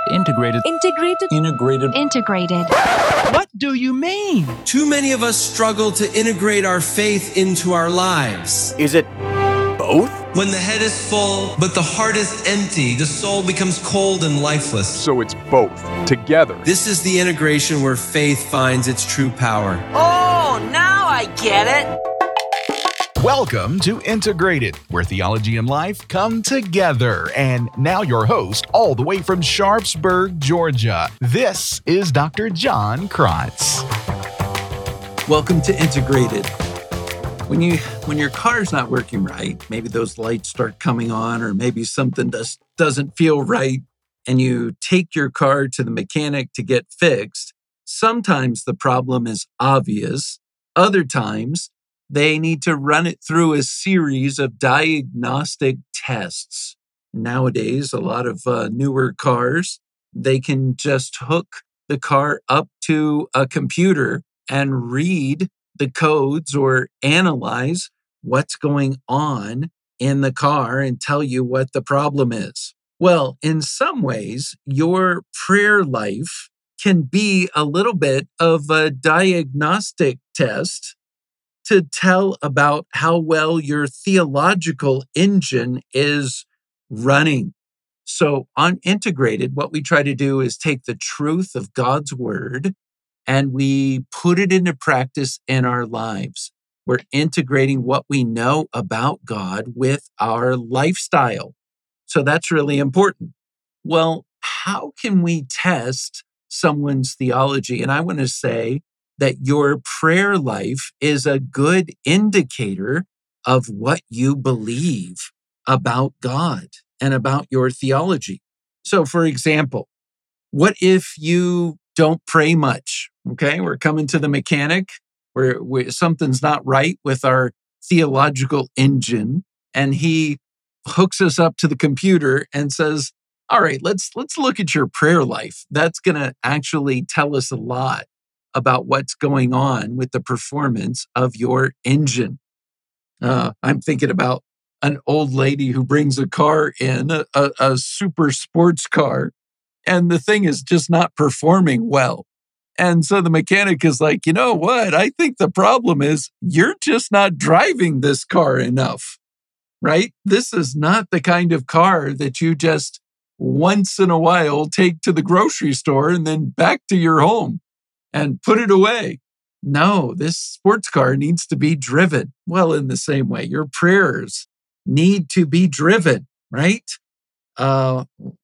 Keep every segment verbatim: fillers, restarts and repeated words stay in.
Integrated. Integrated. Integrated. Integrated. What do you mean? Too many of us struggle to integrate our faith into our lives. Is it both? When the head is full, but the heart is empty, the soul becomes cold and lifeless. So it's both, together. This is the integration where faith finds its true power. Oh, now I get it. Welcome to Integrated, where theology and life come together. And now your host, all the way from Sharpsburg, Georgia, this is Doctor John Krotz. Welcome to Integrated. When you when your car's not working right, maybe those lights start coming on, or maybe something does, doesn't feel right, and you take your car to the mechanic to get fixed, sometimes the problem is obvious. Other times, they need to run it through a series of diagnostic tests. Nowadays, a lot of uh, newer cars, they can just hook the car up to a computer and read the codes or analyze what's going on in the car and tell you what the problem is. Well, in some ways, your prayer life can be a little bit of a diagnostic test to tell about how well your theological engine is running. So on Integrated, what we try to do is take the truth of God's word and we put it into practice in our lives. We're integrating what we know about God with our lifestyle. So that's really important. Well, how can we test someone's theology? And I want to say that your prayer life is a good indicator of what you believe about God and about your theology. So, for example, what if you don't pray much? Okay, we're coming to the mechanic where, where something's not right with our theological engine, and he hooks us up to the computer and says, all right, let's let's look at your prayer life. That's going to actually tell us a lot about what's going on with the performance of your engine. Uh, I'm thinking about an old lady who brings a car in, a, a, a super sports car, and the thing is just not performing well. And so the mechanic is like, you know what? I think the problem is you're just not driving this car enough, right? This is not the kind of car that you just once in a while take to the grocery store and then back to your home and put it away. No, this sports car needs to be driven. Well, in the same way, your prayers need to be driven, right? Uh,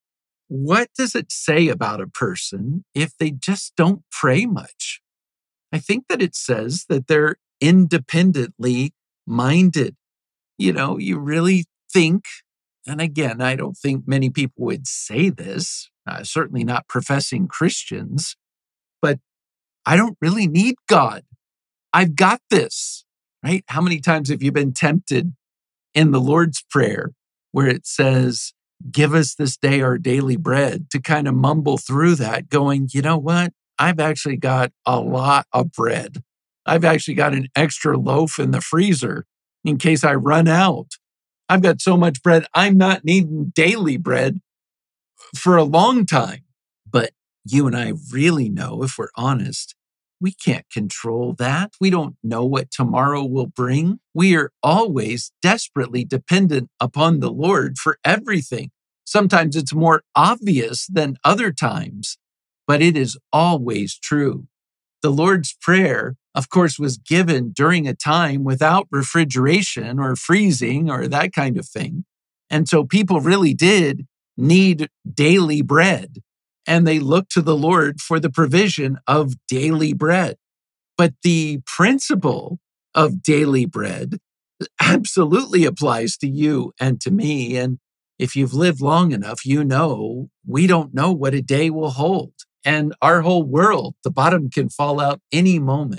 what does it say about a person if they just don't pray much? I think that it says that they're independently minded. You know, you really think, and again, I don't think many people would say this, uh, certainly not professing Christians, but I don't really need God. I've got this, right? How many times have you been tempted in the Lord's Prayer where it says, give us this day our daily bread, to kind of mumble through that going, you know what? I've actually got a lot of bread. I've actually got an extra loaf in the freezer in case I run out. I've got so much bread, I'm not needing daily bread for a long time. But you and I really know, if we're honest, we can't control that. We don't know what tomorrow will bring. We are always desperately dependent upon the Lord for everything. Sometimes it's more obvious than other times, but it is always true. The Lord's Prayer, of course, was given during a time without refrigeration or freezing or that kind of thing. And so people really did need daily bread. And they look to the Lord for the provision of daily bread. But the principle of daily bread absolutely applies to you and to me. And if you've lived long enough, you know we don't know what a day will hold. And our whole world, the bottom can fall out any moment.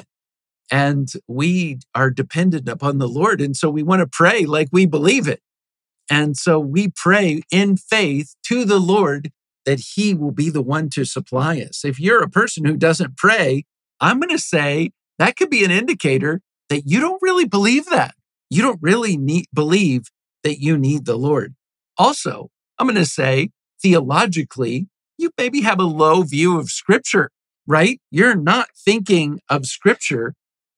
And we are dependent upon the Lord. And so we want to pray like we believe it. And so we pray in faith to the Lord that he will be the one to supply us. If you're a person who doesn't pray, I'm going to say that could be an indicator that you don't really believe that. You don't really need, believe that you need the Lord. Also, I'm going to say theologically, you maybe have a low view of Scripture, right? You're not thinking of Scripture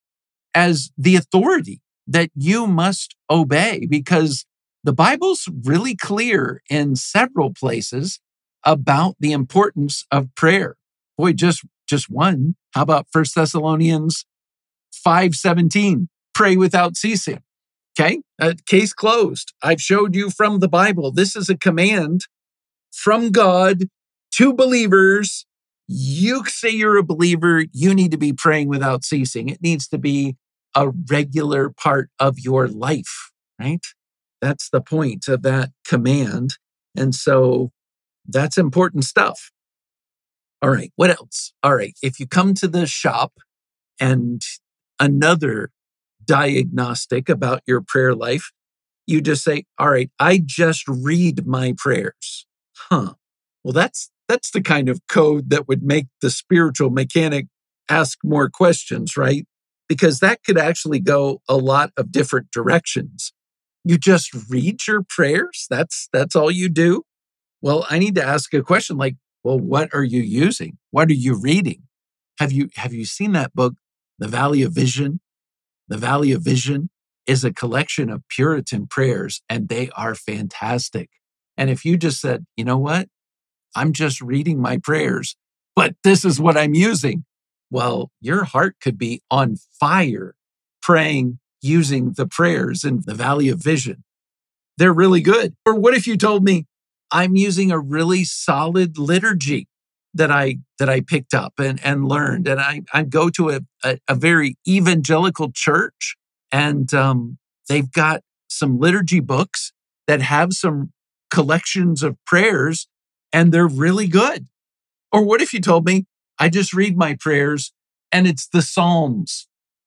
as the authority that you must obey, because the Bible's really clear in several places about the importance of prayer. Boy, just, just one. How about First Thessalonians five seventeen? Pray without ceasing. Okay, uh, case closed. I've showed you from the Bible. This is a command from God to believers. You say you're a believer, you need to be praying without ceasing. It needs to be a regular part of your life, right? That's the point of that command. And so that's important stuff. All right, what else? All right, if you come to the shop and another diagnostic about your prayer life, you just say, all right, I just read my prayers. Huh. Well, that's that's the kind of code that would make the spiritual mechanic ask more questions, right? Because that could actually go a lot of different directions. You just read your prayers? That's that's all you do? Well, I need to ask a question like, well, what are you using? What are you reading? Have you have you seen that book, The Valley of Vision? The Valley of Vision is a collection of Puritan prayers, and they are fantastic. And if you just said, you know what? I'm just reading my prayers, but this is what I'm using. Well, your heart could be on fire praying using the prayers in the Valley of Vision. They're really good. Or what if you told me I'm using a really solid liturgy that I that I picked up and, and learned, and I, I go to a, a, a very evangelical church, and um, they've got some liturgy books that have some collections of prayers, and they're really good. Or what if you told me I just read my prayers and it's the Psalms?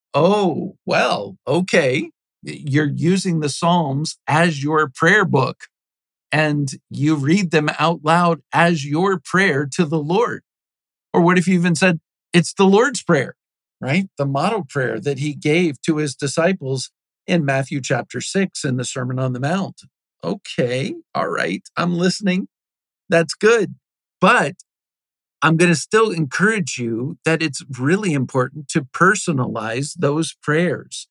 Oh, well, okay. You're using the Psalms as your prayer book, and you read them out loud as your prayer to the Lord. Or what if you even said, it's the Lord's Prayer, right? The model prayer that he gave to his disciples in Matthew chapter six in the Sermon on the Mount. Okay, all right, I'm listening. That's good. But I'm going to still encourage you that it's really important to personalize those prayers.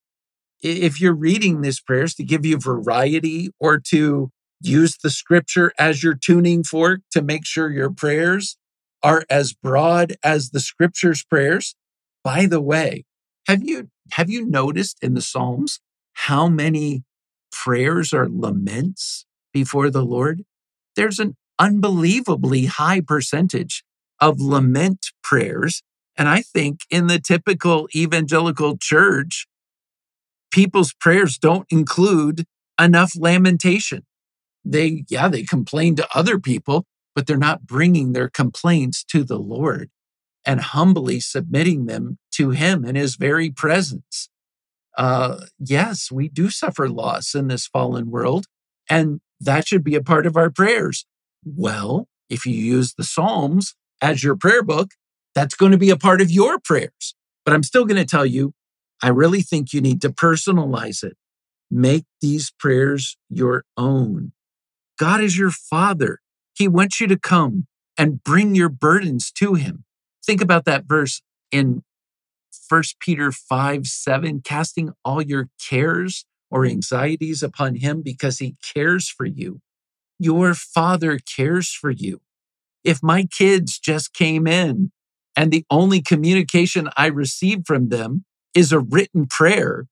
If you're reading these prayers to give you variety or to use the Scripture as your tuning fork to make sure your prayers are as broad as the Scripture's prayers. By the way, have you have you noticed in the Psalms how many prayers are laments before the Lord? There's an unbelievably high percentage of lament prayers. And I think in the typical evangelical church, people's prayers don't include enough lamentation. They, yeah, they complain to other people, but they're not bringing their complaints to the Lord and humbly submitting them to him in his very presence. Uh, yes, we do suffer loss in this fallen world, and that should be a part of our prayers. Well, if you use the Psalms as your prayer book, that's going to be a part of your prayers. But I'm still going to tell you, I really think you need to personalize it. Make these prayers your own. God is your Father. He wants you to come and bring your burdens to him. Think about that verse in First Peter five seven, casting all your cares or anxieties upon him because he cares for you. Your Father cares for you. If my kids just came in and the only communication I received from them is a written prayer,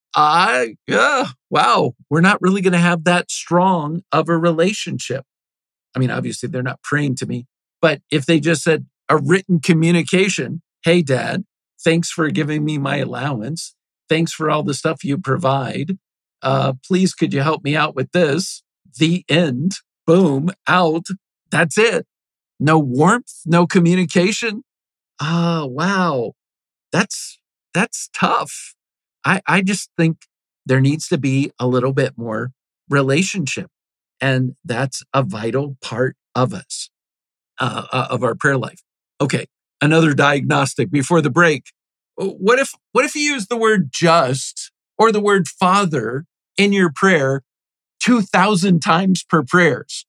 I, yeah, wow, we're not really going to have that strong of a relationship. I mean, obviously they're not praying to me, but if they just said a written communication, hey, Dad, thanks for giving me my allowance. Thanks for all the stuff you provide. Uh, please, could you help me out with this? The end. Boom, out. That's it. No warmth, no communication. Ah, oh, wow. That's, that's tough. I, I just think there needs to be a little bit more relationship. And that's a vital part of us, uh, uh, of our prayer life. Okay, another diagnostic before the break. What if, what if you use the word just or the word Father in your prayer two thousand times per prayers?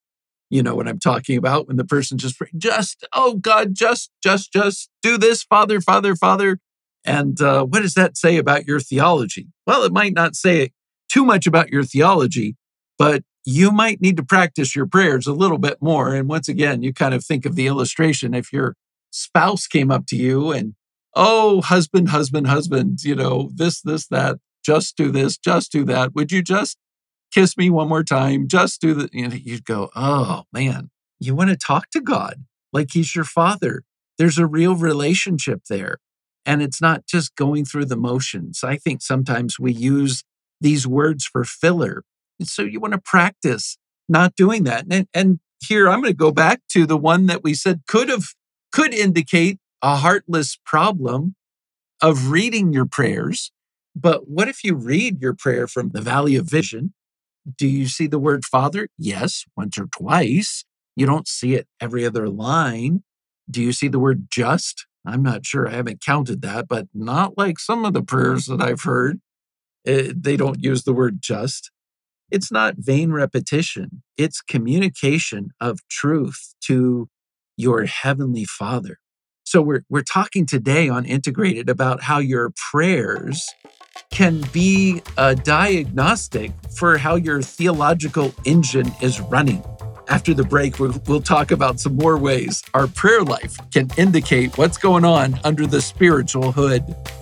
You know what I'm talking about when the person just, pray, just, oh God, just, just, just do this, Father, Father, Father. And uh, what does that say about your theology? Well, it might not say too much about your theology, but you might need to practice your prayers a little bit more. And once again, you kind of think of the illustration. If your spouse came up to you and, oh, husband, husband, husband, you know, this, this, that, just do this, just do that. Would you just kiss me one more time? Just do that. And you'd go, oh man, you want to talk to God like he's your father. There's a real relationship there. And it's not just going through the motions. I think sometimes we use these words for filler. And so you want to practice not doing that. And, and here I'm going to go back to the one that we said could have, could indicate a heartless problem of reading your prayers. But what if you read your prayer from the Valley of Vision? Do you see the word Father? Yes, once or twice. You don't see it every other line. Do you see the word just? I'm not sure. I haven't counted that, but not like some of the prayers that I've heard. Uh, they don't use the word just. It's not vain repetition. It's communication of truth to your Heavenly Father. So we're, we're talking today on Integrated about how your prayers can be a diagnostic for how your theological engine is running. After the break, we'll, we'll talk about some more ways our prayer life can indicate what's going on under the spiritual hood.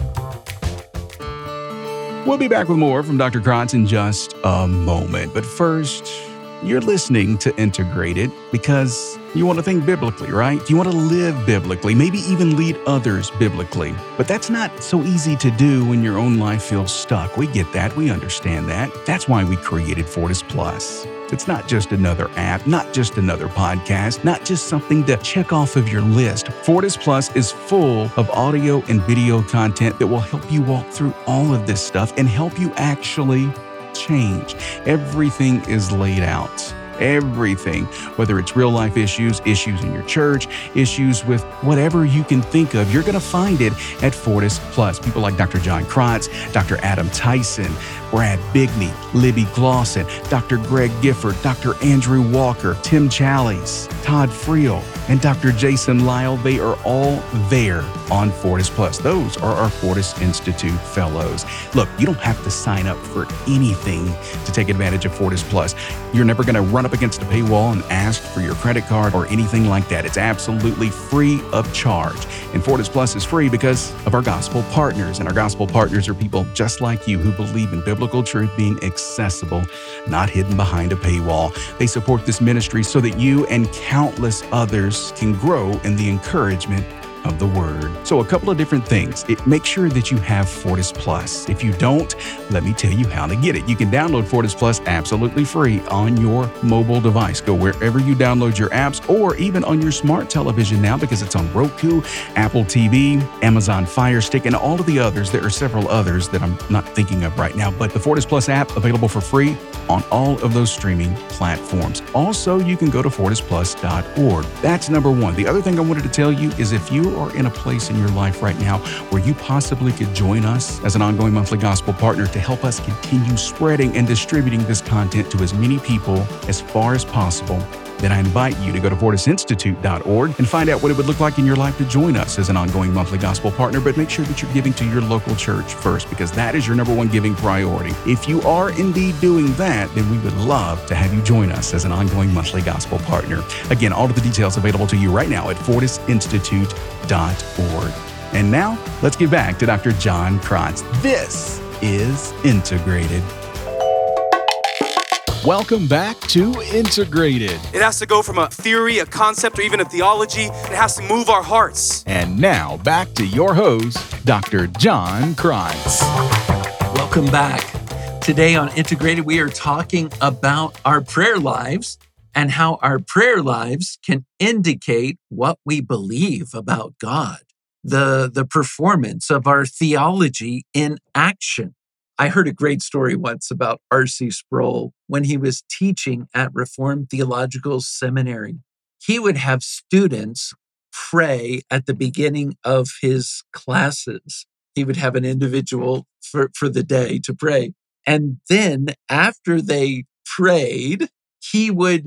We'll be back with more from Doctor Krotz in just a moment. But first, you're listening to Integrated because you want to think biblically, right? You want to live biblically, maybe even lead others biblically. But that's not so easy to do when your own life feels stuck. We get that. We understand that. That's why we created Fortis Plus. It's not just another app, not just another podcast, not just something to check off of your list. Fortis Plus is full of audio and video content that will help you walk through all of this stuff and help you actually change. Everything is laid out. Everything, whether it's real life issues, issues in your church, issues with whatever you can think of, you're going to find it at Fortis Plus. People like Doctor John Krotz, Doctor Adam Tyson, Brad Bigney, Libby Glosson, Doctor Greg Gifford, Doctor Andrew Walker, Tim Challies, Todd Friel, and Doctor Jason Lyle. They are all there on Fortis Plus. Those are our Fortis Institute fellows. Look, you don't have to sign up for anything to take advantage of Fortis Plus. You're never going to run up against a paywall and ask for your credit card or anything like that. It's absolutely free of charge. And Fortis Plus is free because of our gospel partners. And our gospel partners are people just like you who believe in biblical truth being accessible, not hidden behind a paywall. They support this ministry so that you and countless others can grow in the encouragement of the word. So a couple of different things. It make sure that you have Fortis Plus. If you don't, let me tell you how to get it. You can download Fortis Plus absolutely free on your mobile device. Go wherever you download your apps or even on your smart television now because it's on Roku, Apple T V, Amazon Fire Stick, and all of the others. There are several others that I'm not thinking of right now, but the Fortis Plus app available for free on all of those streaming platforms. Also, you can go to fortis plus dot org. That's number one. The other thing I wanted to tell you is if you are in a place in your life right now where you possibly could join us as an ongoing monthly gospel partner to help us continue spreading and distributing this content to as many people as far as possible, then I invite you to go to fortis institute dot org and find out what it would look like in your life to join us as an ongoing monthly gospel partner. But make sure that you're giving to your local church first because that is your number one giving priority. If you are indeed doing that, then we would love to have you join us as an ongoing monthly gospel partner. Again, all of the details available to you right now at fortis institute dot org. And now, let's get back to Doctor John Krotz. This is Integrated. Welcome back to Integrated. It has to go from a theory, a concept, or even a theology. It has to move our hearts. And now, back to your host, Doctor John Krotz. Welcome back. Today on Integrated, we are talking about our prayer lives and how our prayer lives can indicate what we believe about God, the, the performance of our theology in action. I heard a great story once about R C Sproul when he was teaching at Reformed Theological Seminary. He would have students pray at the beginning of his classes. He would have an individual for, for the day to pray. And then after they prayed, he would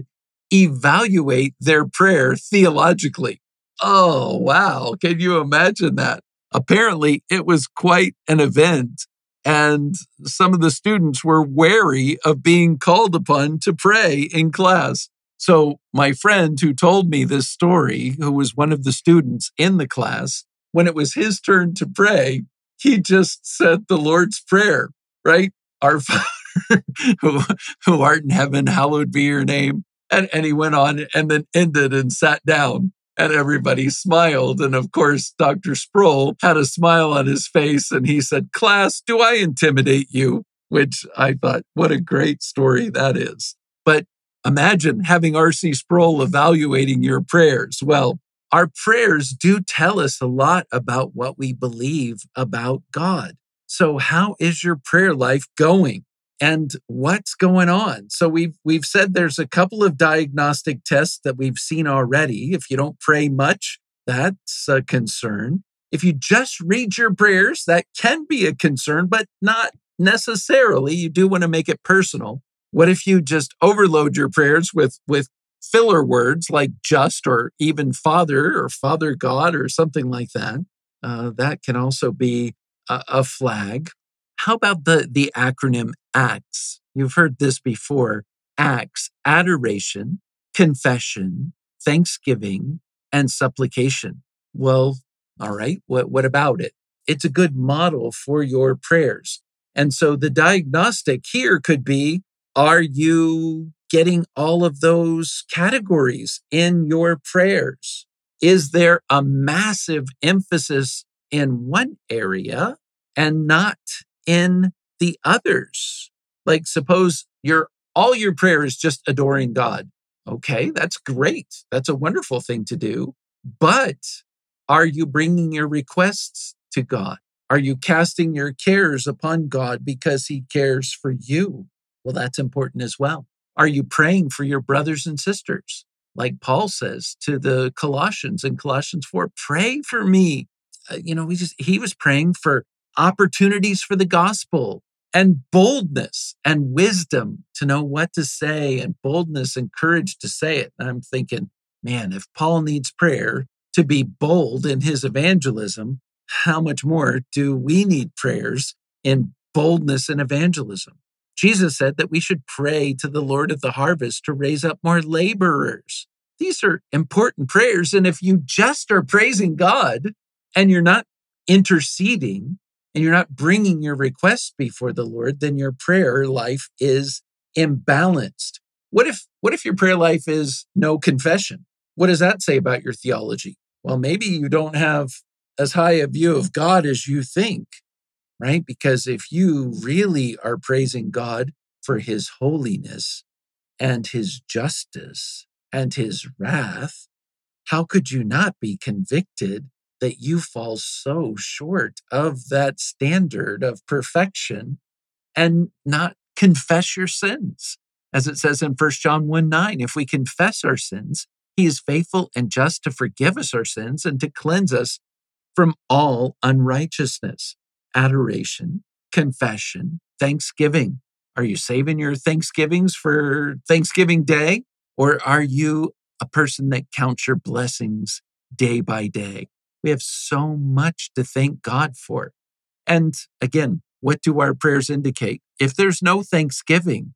evaluate their prayer theologically. Oh, wow. Can you imagine that? Apparently, it was quite an event, and some of the students were wary of being called upon to pray in class. So my friend who told me this story, who was one of the students in the class, when it was his turn to pray, he just said the Lord's Prayer, right? Our Father who, who art in heaven, hallowed be your name. And, and he went on and then ended and sat down. And everybody smiled. And of course, Doctor Sproul had a smile on his face and he said, "Class, do I intimidate you?" Which I thought, what a great story that is. But imagine having R C Sproul evaluating your prayers. Well, our prayers do tell us a lot about what we believe about God. So how is your prayer life going? And what's going on? So we've we've said there's a couple of diagnostic tests that we've seen already. If you don't pray much, that's a concern. If you just read your prayers, that can be a concern, but not necessarily. You do want to make it personal. What if you just overload your prayers with, with filler words like just or even Father or Father God or something like that? Uh, that can also be a, a flag. How about the, the acronym ACTS? You've heard this before. ACTS, adoration, confession, thanksgiving, and supplication. Well, all right, what, what about it? It's a good model for your prayers. And so the diagnostic here could be, are you getting all of those categories in your prayers? Is there a massive emphasis in one area and not in the others? Like suppose your all your prayer is just adoring God. Okay, that's great. That's a wonderful thing to do. But are you bringing your requests to God? Are you casting your cares upon God because he cares for you? Well, that's important as well. Are you praying for your brothers and sisters? Like Paul says to the Colossians in Colossians four, pray for me. Uh, you know, we just he was praying for opportunities for the gospel and boldness and wisdom to know what to say and boldness and courage to say it. And I'm thinking, man, if Paul needs prayer to be bold in his evangelism, how much more do we need prayers in boldness and evangelism? Jesus said that we should pray to the Lord of the harvest to raise up more laborers. These are important prayers. And if you just are praising God and you're not interceding and you're not bringing your requests before the Lord, then your prayer life is imbalanced. What if, what if your prayer life is no confession? What does that say about your theology? Well, maybe you don't have as high a view of God as you think, right? Because if you really are praising God for his holiness and his justice and his wrath, how could you not be convicted that you fall so short of that standard of perfection and not confess your sins? As it says in First John one nine, if we confess our sins, he is faithful and just to forgive us our sins and to cleanse us from all unrighteousness. Adoration, confession, thanksgiving. Are you saving your Thanksgivings for Thanksgiving Day? Or are you a person that counts your blessings day by day? We have so much to thank God for. And again, what do our prayers indicate? If there's no thanksgiving,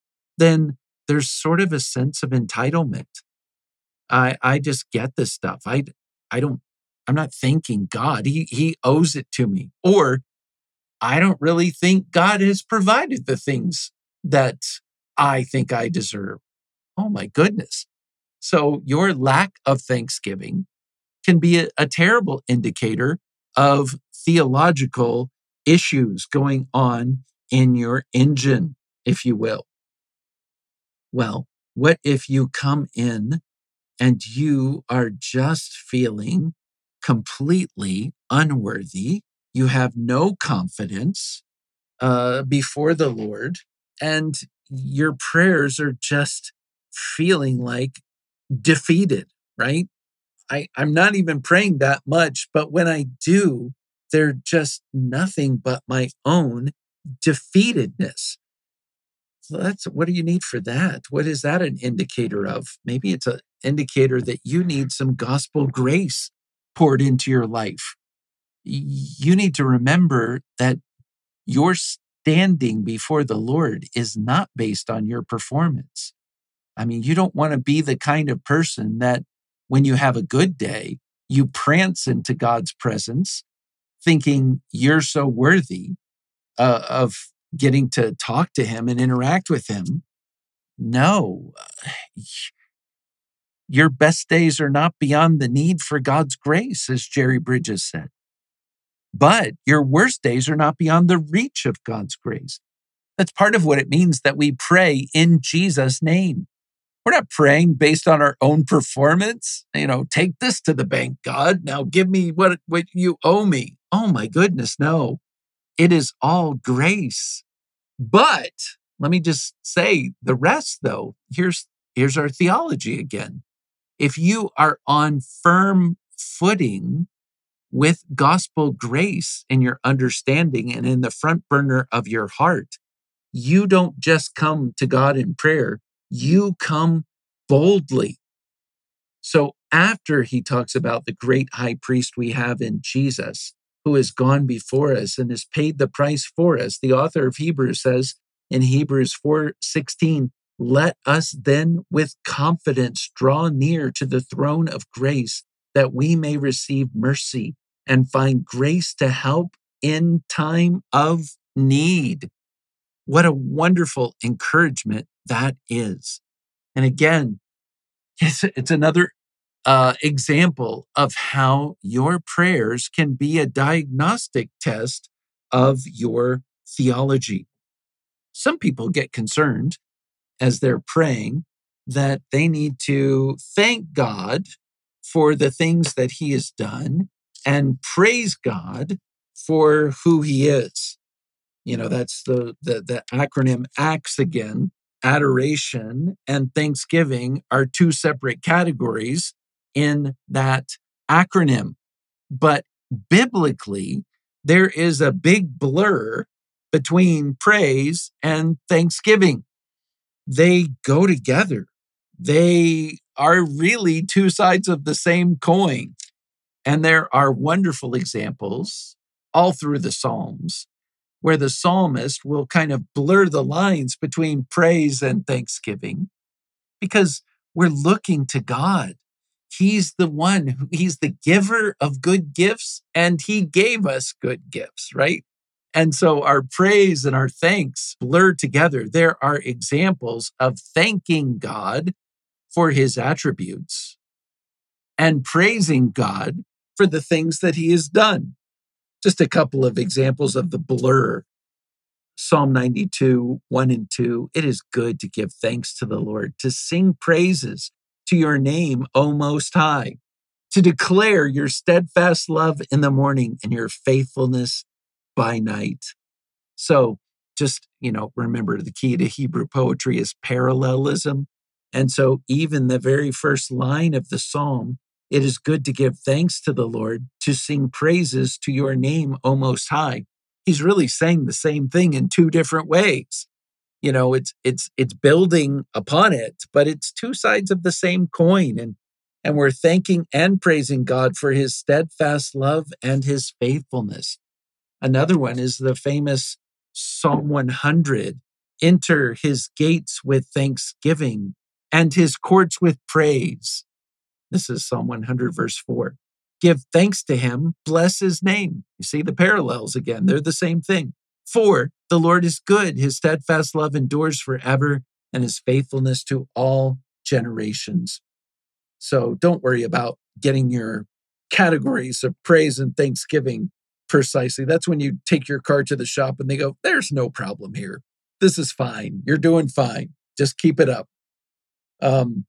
then there's sort of a sense of entitlement. I I just get this stuff. I I don't I'm not thanking God. He he owes it to me. Or I don't really think God has provided the things that I think I deserve. Oh my goodness. So your lack of thanksgiving can be a, a terrible indicator of theological issues going on in your engine, if you will. Well, what if you come in and you are just feeling completely unworthy? You have no confidence uh, before the Lord, and your prayers are just feeling like defeated, right? I, I'm not even praying that much, but when I do, they're just nothing but my own defeatedness. So that's, what do you need for that? What is that an indicator of? Maybe it's an indicator that you need some gospel grace poured into your life. You need to remember that your standing before the Lord is not based on your performance. I mean, you don't want to be the kind of person that when you have a good day, you prance into God's presence thinking you're so worthy uh, of getting to talk to him and interact with him. No, your best days are not beyond the need for God's grace, as Jerry Bridges said. But your worst days are not beyond the reach of God's grace. That's part of what it means that we pray in Jesus' name. We're not praying based on our own performance. You know, take this to the bank, God. Now give me what, what you owe me. Oh my goodness, no. It is all grace. But let me just say the rest, though. Here's, here's our theology again. If you are on firm footing with gospel grace in your understanding and in the front burner of your heart, you don't just come to God in prayer, you come boldly. So after he talks about the great high priest we have in Jesus, who has gone before us and has paid the price for us, the author of Hebrews says in Hebrews four sixteen, let us then with confidence draw near to the throne of grace that we may receive mercy and find grace to help in time of need. What a wonderful encouragement that is. And again, it's, it's another uh, example of how your prayers can be a diagnostic test of your theology. Some people get concerned as they're praying that they need to thank God for the things that he has done and praise God for who he is. You know, that's the, the, the acronym ACTS again. Adoration and thanksgiving are two separate categories in that acronym. But biblically, there is a big blur between praise and thanksgiving. They go together. They are really two sides of the same coin. And there are wonderful examples all through the Psalms where the psalmist will kind of blur the lines between praise and thanksgiving because we're looking to God. He's the one, who, he's the giver of good gifts, and he gave us good gifts, right? And so our praise and our thanks blur together. There are examples of thanking God for his attributes and praising God for the things that he has done. Just a couple of examples of the blur. Psalm ninety-two, one and two. It is good to give thanks to the Lord, to sing praises to your name, O Most High, to declare your steadfast love in the morning and your faithfulness by night. So just, you know, remember the key to Hebrew poetry is parallelism. And so even the very first line of the psalm, it is good to give thanks to the Lord, to sing praises to your name, O Most High. He's really saying the same thing in two different ways. You know, it's it's it's building upon it, but it's two sides of the same coin. And, and we're thanking and praising God for his steadfast love and his faithfulness. Another one is the famous Psalm one hundred. Enter his gates with thanksgiving and his courts with praise. This is Psalm one hundred, verse four. Give thanks to him, bless his name. You see the parallels again. They're the same thing. For the Lord is good. His steadfast love endures forever, and his faithfulness to all generations. So don't worry about getting your categories of praise and thanksgiving precisely. That's when you take your car to the shop and they go, there's no problem here. This is fine. You're doing fine. Just keep it up. Um,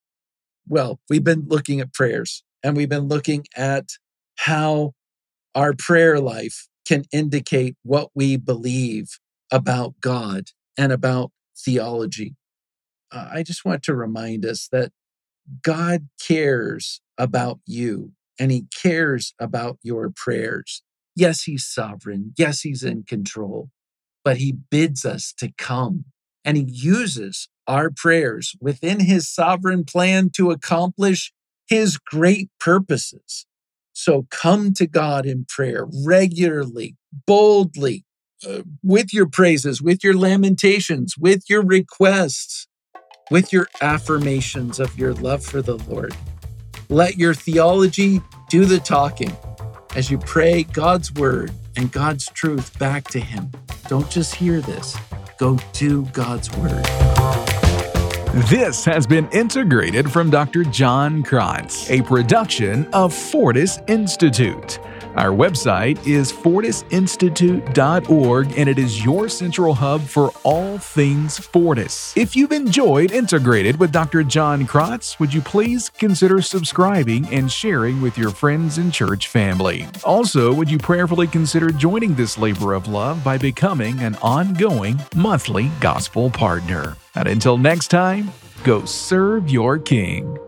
well, we've been looking at prayers, and we've been looking at how our prayer life can indicate what we believe about God and about theology. Uh, I just want to remind us that God cares about you, and he cares about your prayers. Yes, he's sovereign. Yes, he's in control, but he bids us to come and he uses our prayers within his sovereign plan to accomplish his great purposes. So come to God in prayer regularly, boldly, uh, with your praises, with your lamentations, with your requests, with your affirmations of your love for the Lord. Let your theology do the talking as you pray God's word and God's truth back to him. Don't just hear this. Go do God's word. This has been Integrated from Doctor John Krotz, a production of Fortis Institute. Our website is fortis institute dot org, and it is your central hub for all things Fortis. If you've enjoyed Integrated with Doctor John Krotz, would you please consider subscribing and sharing with your friends and church family? Also, would you prayerfully consider joining this labor of love by becoming an ongoing monthly gospel partner? And until next time, go serve your King.